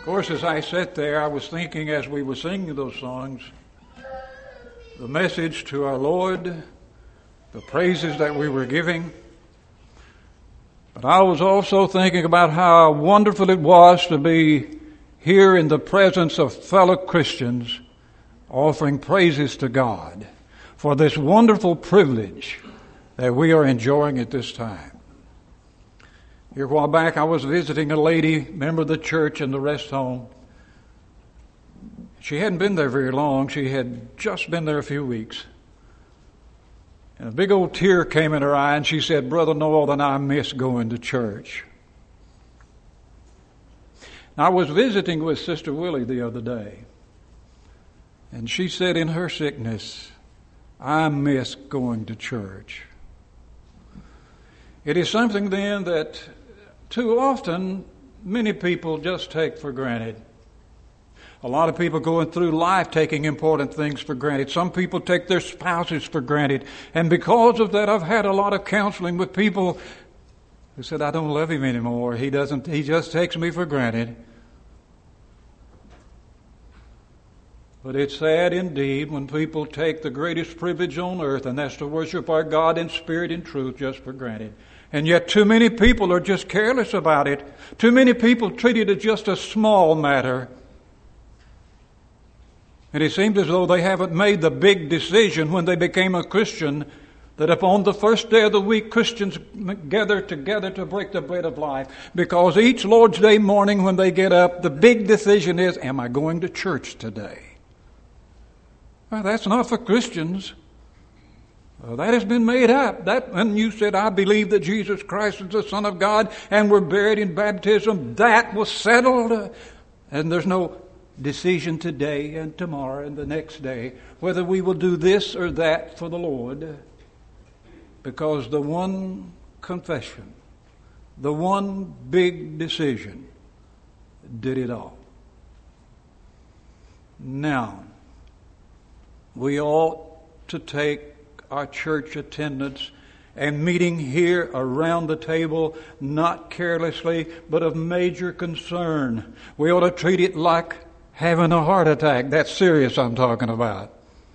course, as I sat there, I was thinking as we were singing those songs, the message to our Lord, the praises that we were giving. But I was also thinking about how wonderful it was to be here in the presence of fellow Christians offering praises to God for this wonderful privilege that we are enjoying at this time. Here a while back, I was visiting a lady, member of the church in the rest home. She hadn't been there very long. She had just been there a few weeks. And a big old tear came in her eye, and she said, "Brother Northern, I miss going to church." Now, I was visiting with Sister Willie the other day, and she said in her sickness, "I miss going to church." It is something then that too often many people just take for granted. A lot of people going through life taking important things for granted. Some people take their spouses for granted. And because of that, I've had a lot of counseling with people who said, "I don't love him anymore. He just takes me for granted." But it's sad indeed when people take the greatest privilege on earth, and that's to worship our God in spirit and truth, just for granted. And yet too many people are just careless about it. Too many people treat it as just a small matter. And it seems as though they haven't made the big decision when they became a Christian that upon the first day of the week, Christians gather together to break the bread of life. Because each Lord's Day morning when they get up, the big decision is, am I going to church today? Well, that's not for Christians. That has been made up. That when you said, "I believe that Jesus Christ is the Son of God," and were buried in baptism, that was settled. And there's no decision today and tomorrow and the next day whether we will do this or that for the Lord, because the one confession, the one big decision did it all. Now, we ought to take our church attendance and meeting here around the table, not carelessly, but of major concern. We ought to treat it like having a heart attack. That's serious I'm talking about.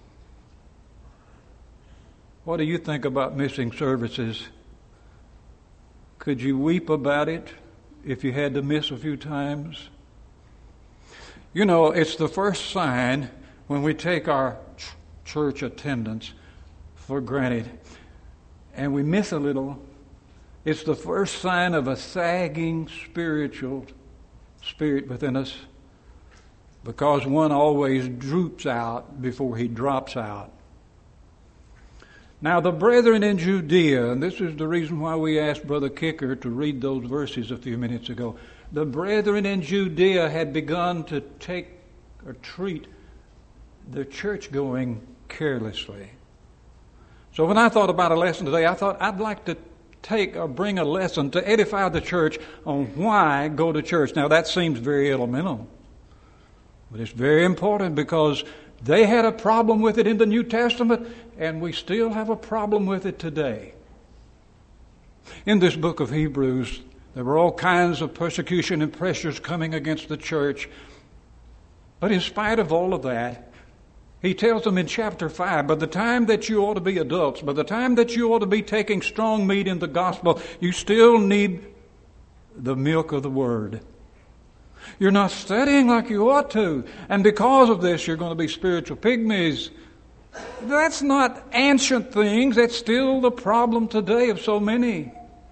What do you think about missing services? Could you weep about it if you had to miss a few times? You know, it's the first sign when we take our church attendance for granted and we miss a little. It's the first sign of a sagging spiritual spirit within us, because one always droops out before he drops out. Now, the brethren in Judea, and this is the reason why we asked Brother Kicker to read those verses a few minutes ago. The brethren in Judea had begun to take or treat the church going carelessly. So when I thought about a lesson today, I thought I'd like to take or bring a lesson to edify the church on why go to church. Now that seems very elemental, but it's very important, because they had a problem with it in the New Testament, and we still have a problem with it today. In this book of Hebrews, there were all kinds of persecution and pressures coming against the church. But in spite of all of that, he tells them in chapter 5, by the time that you ought to be adults, by the time that you ought to be taking strong meat in the gospel, you still need the milk of the word. You're not studying like you ought to, and because of this, you're going to be spiritual pygmies. That's not ancient things. That's still the problem today of so many.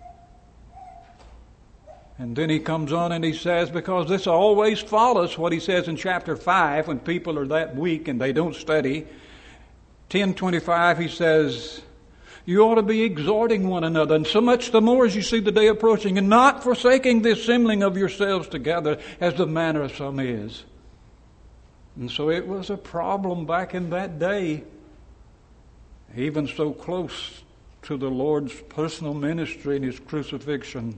And then he comes on and he says, because this always follows what he says in chapter 5 when people are that weak and they don't study. 10:25, he says, you ought to be exhorting one another, and so much the more as you see the day approaching, and not forsaking the assembling of yourselves together as the manner of some is. And so it was a problem back in that day, even so close to the Lord's personal ministry and his crucifixion.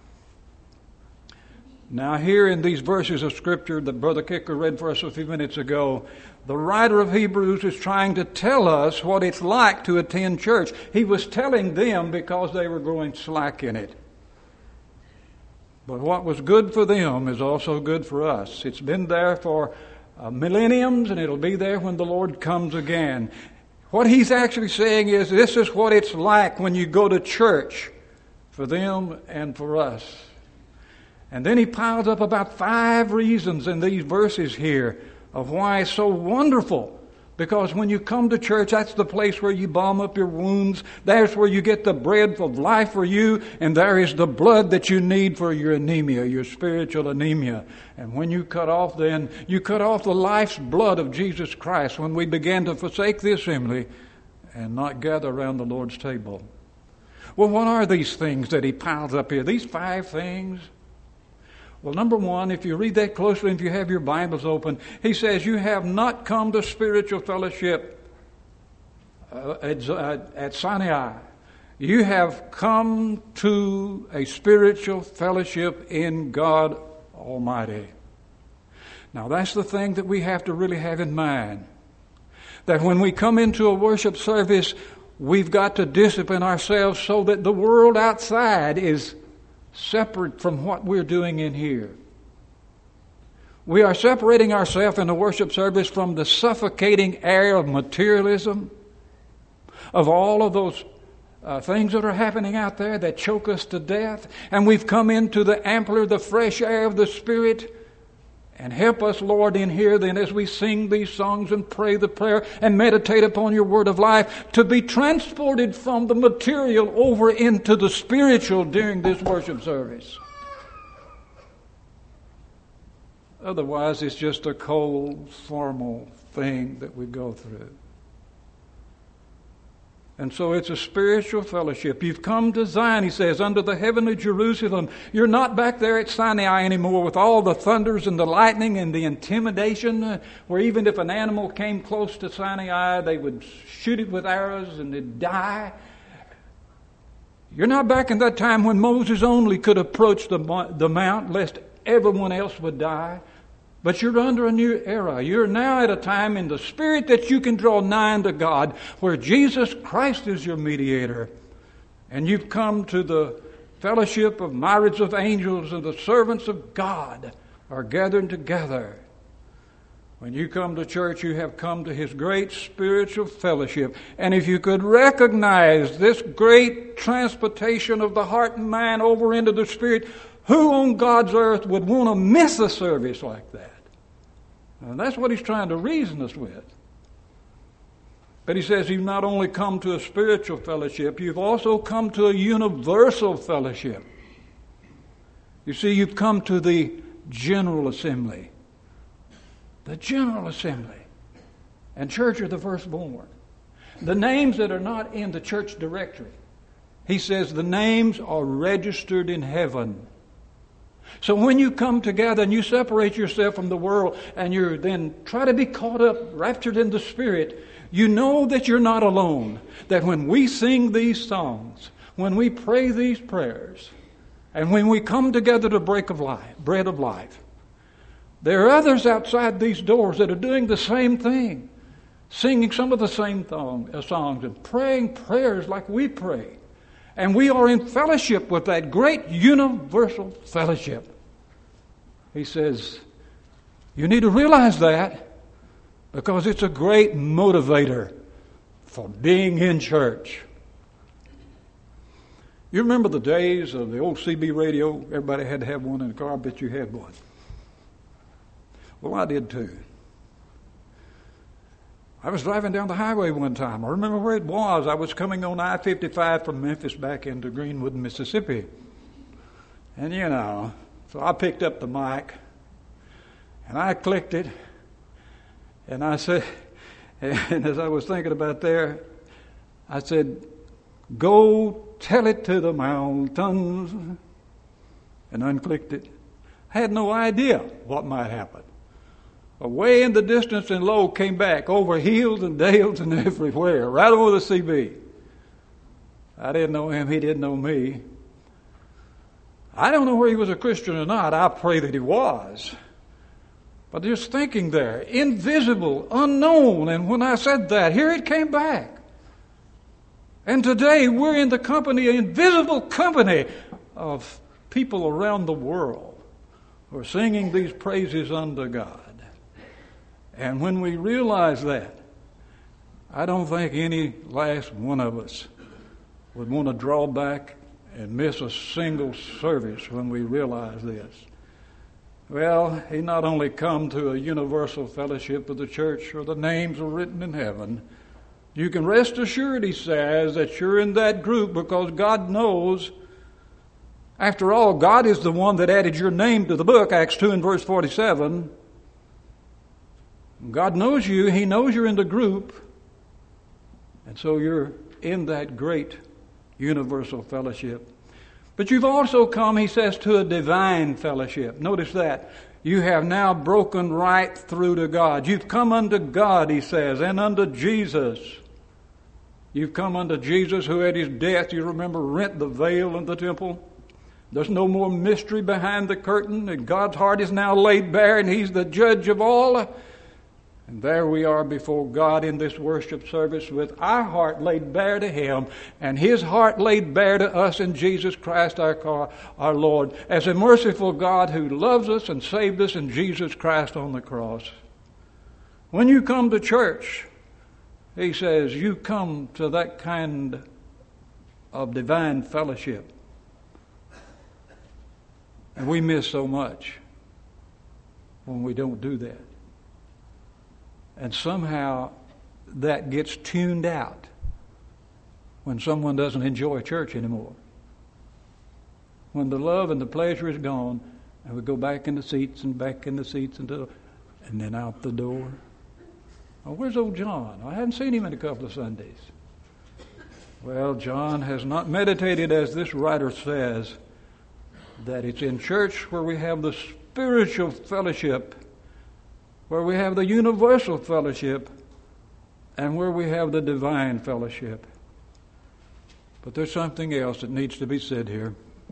Now here in these verses of Scripture that Brother Kicker read for us a few minutes ago, the writer of Hebrews is trying to tell us what it's like to attend church. He was telling them because they were growing slack in it. But what was good for them is also good for us. It's been there for millenniums, and it'll be there when the Lord comes again. What he's actually saying is this is what it's like when you go to church, for them and for us. And then he piles up about 5 reasons in these verses here of why it's so wonderful. Because when you come to church, that's the place where you balm up your wounds. There's where you get the bread of life for you. And there is the blood that you need for your anemia, your spiritual anemia. And when you cut off then, you cut off the life's blood of Jesus Christ when we begin to forsake the assembly and not gather around the Lord's table. Well, what are these things that he piles up here? These 5 things? Well, number 1, if you read that closely, if you have your Bibles open, he says, you have not come to spiritual fellowship at Sinai. You have come to a spiritual fellowship in God Almighty. Now, that's the thing that we have to really have in mind. That when we come into a worship service, we've got to discipline ourselves so that the world outside is separate from what we're doing in here. We are separating ourselves in the worship service from the suffocating air of materialism, of all of those things that are happening out there that choke us to death. And we've come into the ampler, the fresh air of the Spirit. And help us, Lord, in here then as we sing these songs and pray the prayer and meditate upon your word of life, to be transported from the material over into the spiritual during this worship service. Otherwise, it's just a cold, formal thing that we go through. And so it's a spiritual fellowship. You've come to Zion, he says, under the heavenly Jerusalem. You're not back there at Sinai anymore with all the thunders and the lightning and the intimidation, where even if an animal came close to Sinai, they would shoot it with arrows and it'd die. You're not back in that time when Moses only could approach the mount lest everyone else would die. But you're under a new era. You're now at a time in the Spirit that you can draw nigh unto God, where Jesus Christ is your mediator. And you've come to the fellowship of myriads of angels, and the servants of God are gathered together. When you come to church, you have come to his great spiritual fellowship. And if you could recognize this great transportation of the heart and mind over into the Spirit, who on God's earth would want to miss a service like that? And that's what he's trying to reason us with. But he says you've not only come to a spiritual fellowship, you've also come to a universal fellowship. You see, you've come to the general assembly. The general assembly. And church are the firstborn. The names that are not in the church directory, he says the names are registered in heaven. So when you come together and you separate yourself from the world and you then try to be caught up, raptured in the Spirit, you know that you're not alone. That when we sing these songs, when we pray these prayers, and when we come together to break of life, bread of life, there are others outside these doors that are doing the same thing, singing some of the same songs and praying prayers like we pray. And we are in fellowship with that great universal fellowship. He says, you need to realize that, because it's a great motivator for being in church. You remember the days of the old CB radio? Everybody had to have one in the car. I bet you had one. Well, I did too. I was driving down the highway one time. I remember where it was. I was coming on I-55 from Memphis back into Greenwood, Mississippi. And so I picked up the mic and I clicked it. And I said, and as I was thinking about there, I said, go tell it to the mountains. And unclicked it. I had no idea what might happen. Away in the distance and low came back over hills and dales and everywhere, right over the CB. I didn't know him, he didn't know me. I don't know whether he was a Christian or not. I pray that he was. But just thinking there, invisible, unknown, and when I said that, here it came back. And today we're in the company, invisible company of people around the world are singing these praises unto God. And when we realize that, I don't think any last one of us would want to draw back and miss a single service when we realize this. Well, he not only come to a universal fellowship of the church where the names are written in heaven. You can rest assured, he says, that you're in that group because God knows. After all, God is the one that added your name to the book, Acts 2 and verse 47. God knows you. He knows you're in the group. And so you're in that great universal fellowship. But you've also come, he says, to a divine fellowship. Notice that. You have now broken right through to God. You've come unto God, he says, and unto Jesus. You've come unto Jesus who at his death, you remember, rent the veil in the temple. There's no more mystery behind the curtain. And God's heart is now laid bare, and he's the judge of all. And there we are before God in this worship service with our heart laid bare to him and his heart laid bare to us in Jesus Christ our Lord, as a merciful God who loves us and saved us in Jesus Christ on the cross. When you come to church, he says, you come to that kind of divine fellowship. And we miss so much when we don't do that. And somehow that gets tuned out when someone doesn't enjoy church anymore. When the love and the pleasure is gone, and we go back in the seats and back in the seats and then out the door. Oh, where's old John? I haven't seen him in a couple of Sundays. Well, John has not meditated, as this writer says, that it's in church where we have the spiritual fellowship, where we have the universal fellowship, and where we have the divine fellowship. But there's something else that needs to be said here.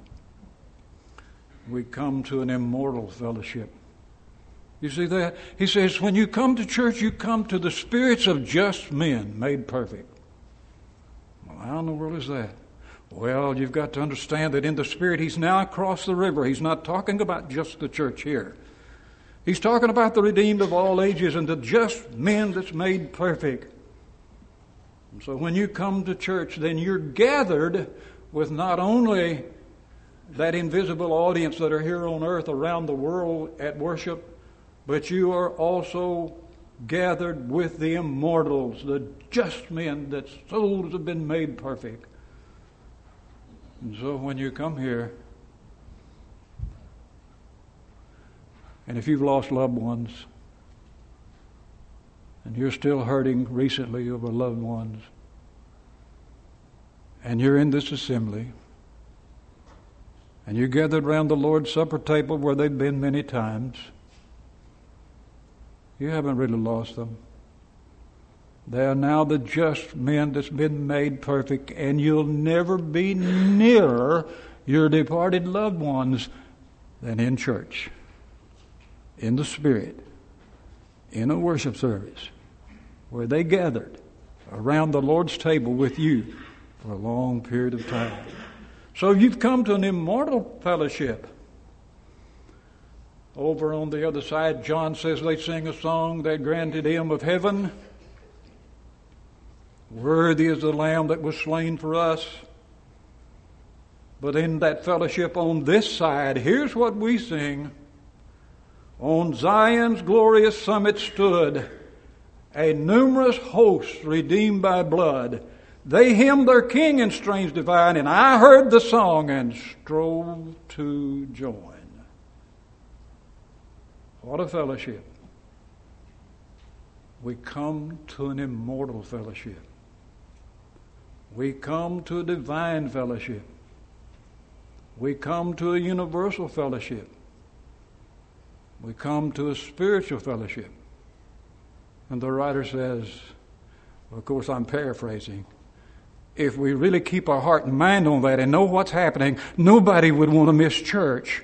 We come to an immortal fellowship. You see that? He says, when you come to church, you come to the spirits of just men made perfect. Well, how in the world is that? Well, you've got to understand that in the Spirit, he's now across the river. He's not talking about just the church here. He's talking about the redeemed of all ages and the just men that's made perfect. And so when you come to church, then you're gathered with not only that invisible audience that are here on earth around the world at worship, but you are also gathered with the immortals, the just men that souls have been made perfect. And so when you come here, and if you've lost loved ones, and you're still hurting recently over loved ones, and you're in this assembly, and you're gathered around the Lord's Supper table where they've been many times, you haven't really lost them. They are now the just men that's been made perfect, and you'll never be nearer your departed loved ones than in church, in the Spirit, in a worship service, where they gathered around the Lord's table with you for a long period of time. So you've come to an immortal fellowship. Over on the other side, John says they sing a song that granted him of heaven. Worthy is the Lamb that was slain for us. But in that fellowship on this side, here's what we sing. On Zion's glorious summit stood a numerous host redeemed by blood. They hymned their King in strains divine, and I heard the song and strove to join. What a fellowship. We come to an immortal fellowship. We come to a divine fellowship. We come to a universal fellowship. We come to a spiritual fellowship. And the writer says, of course I'm paraphrasing, if we really keep our heart and mind on that and know what's happening, nobody would want to miss church.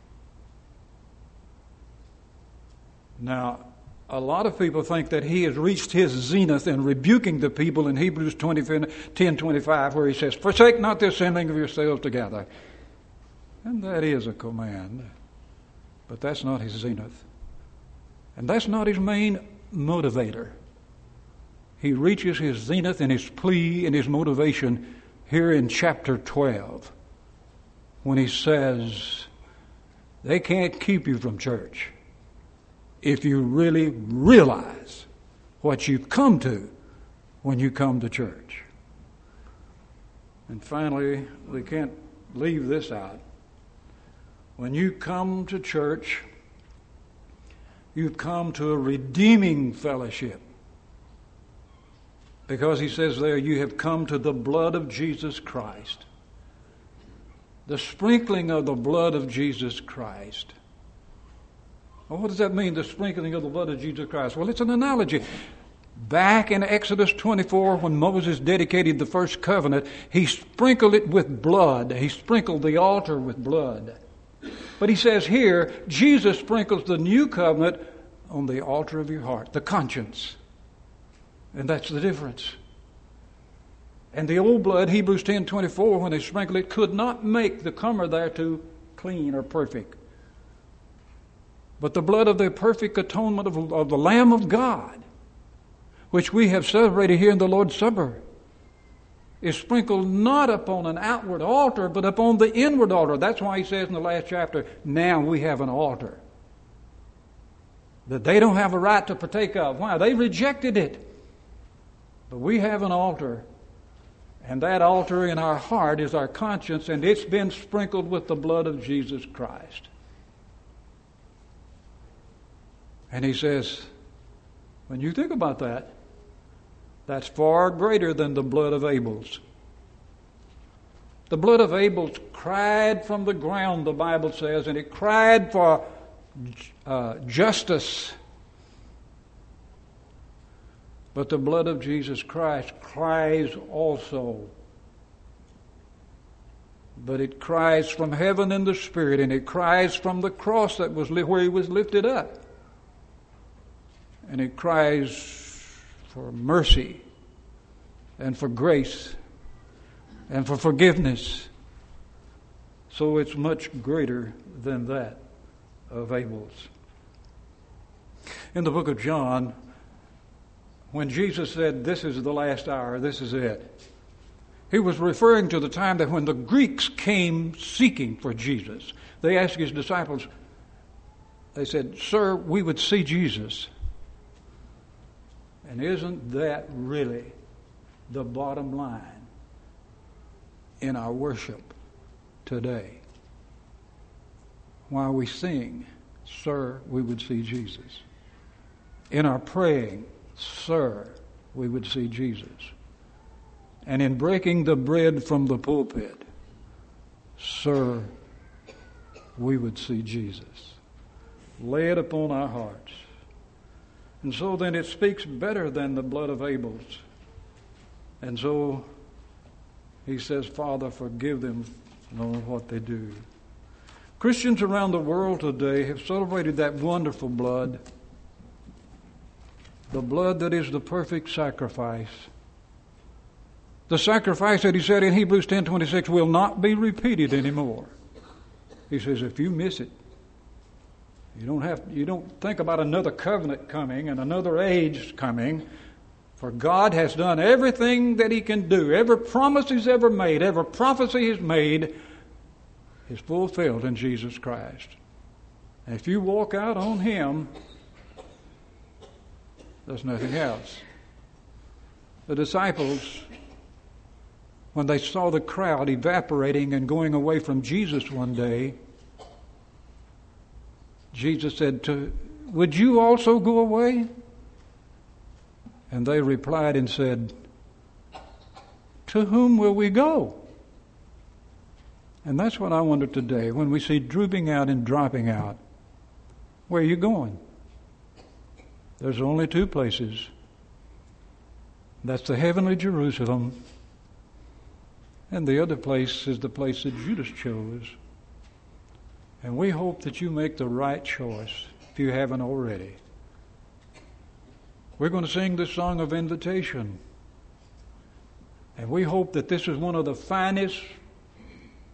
Now, a lot of people think that he has reached his zenith in rebuking the people in Hebrews 10:25, where he says, forsake not the assembling of yourselves together. And that is a command. But that's not his zenith. And that's not his main motivator. He reaches his zenith in his plea and his motivation here in chapter 12 when he says, they can't keep you from church if you really realize what you come to when you come to church. And finally, we can't leave this out. When you come to church, you've come to a redeeming fellowship. Because he says there, you have come to the blood of Jesus Christ. The sprinkling of the blood of Jesus Christ. Well, what does that mean, the sprinkling of the blood of Jesus Christ? Well, it's an analogy. Back in Exodus 24, when Moses dedicated the first covenant, he sprinkled it with blood. He sprinkled the altar with blood. But he says here, Jesus sprinkles the new covenant on the altar of your heart, the conscience. And that's the difference. And the old blood, Hebrews 10:24, when they sprinkled it, could not make the comer thereto clean or perfect. But the blood of the perfect atonement of the Lamb of God, which we have celebrated here in the Lord's Supper, is sprinkled not upon an outward altar, but upon the inward altar. That's why he says in the last chapter, now we have an altar that they don't have a right to partake of. Why? They rejected it. But we have an altar, and that altar in our heart is our conscience, and it's been sprinkled with the blood of Jesus Christ. And he says, when you think about that, that's far greater than the blood of Abel's. The blood of Abel's cried from the ground, the Bible says, and it cried for justice. But the blood of Jesus Christ cries also. But it cries from heaven in the Spirit, and it cries from the cross that was where he was lifted up. And it cries for mercy and for grace and for forgiveness. So it's much greater than that of Abel's. In the book of John, when Jesus said, this is the last hour, this is it, he was referring to the time that when the Greeks came seeking for Jesus. They asked his disciples, they said, "Sir, we would see Jesus." And isn't that really the bottom line in our worship today? While we sing, "Sir, we would see Jesus." In our praying, "Sir, we would see Jesus." And in breaking the bread from the pulpit, "Sir, we would see Jesus." Lay it upon our hearts. And so then it speaks better than the blood of Abel's. And so he says, "Father, forgive them, know what they do." Christians around the world today have celebrated that wonderful blood, the blood that is the perfect sacrifice. The sacrifice that he said in Hebrews 10:26 will not be repeated anymore. He says, if you miss it, you don't think about another covenant coming and another age coming. For God has done everything that he can do. Every promise he's ever made, every prophecy he's made is fulfilled in Jesus Christ. And if you walk out on him, there's nothing else. The disciples, when they saw the crowd evaporating and going away from Jesus one day, Jesus said, "Would you also go away?" And they replied and said, "To whom will we go?" And that's what I wonder today, when we see drooping out and dropping out. Where are you going? There's only two places. That's the heavenly Jerusalem, and the other place is the place that Judas chose. And we hope that you make the right choice if you haven't already. We're going to sing this song of invitation. And we hope that this is one of the finest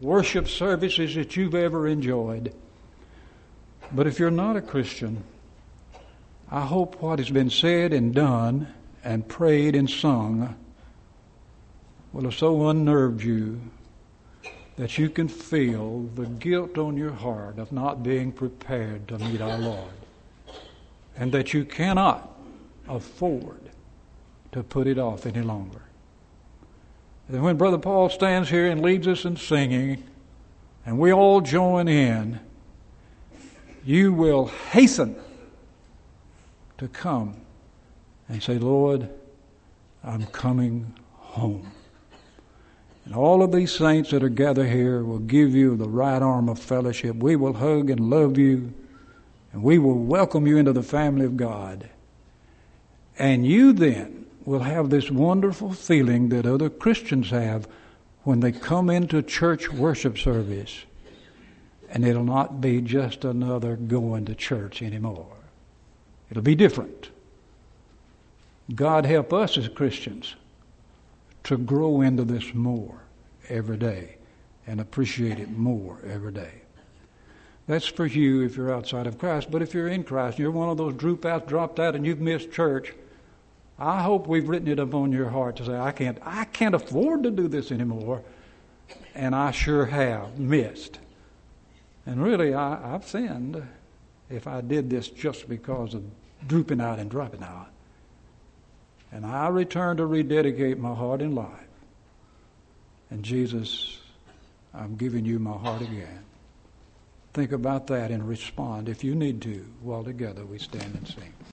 worship services that you've ever enjoyed. But if you're not a Christian, I hope what has been said and done and prayed and sung will have so unnerved you that you can feel the guilt on your heart of not being prepared to meet our Lord, and that you cannot afford to put it off any longer. And when Brother Paul stands here and leads us in singing, and we all join in, you will hasten to come and say, Lord, I'm coming home. And all of these saints that are gathered here will give you the right arm of fellowship. We will hug and love you, and we will welcome you into the family of God. And you then will have this wonderful feeling that other Christians have when they come into church worship service. And it'll not be just another going to church anymore. It'll be different. God help us as Christians to grow into this more every day and appreciate it more every day. That's for you if you're outside of Christ. But if you're in Christ, you're one of those dropped out, and you've missed church, I hope we've written it upon your heart to say, I can't afford to do this anymore, and I sure have missed. And really, I've sinned if I did this just because of drooping out and dropping out. And I return to rededicate my heart and life. And Jesus, I'm giving you my heart again. Think about that and respond if you need to while together we stand and sing.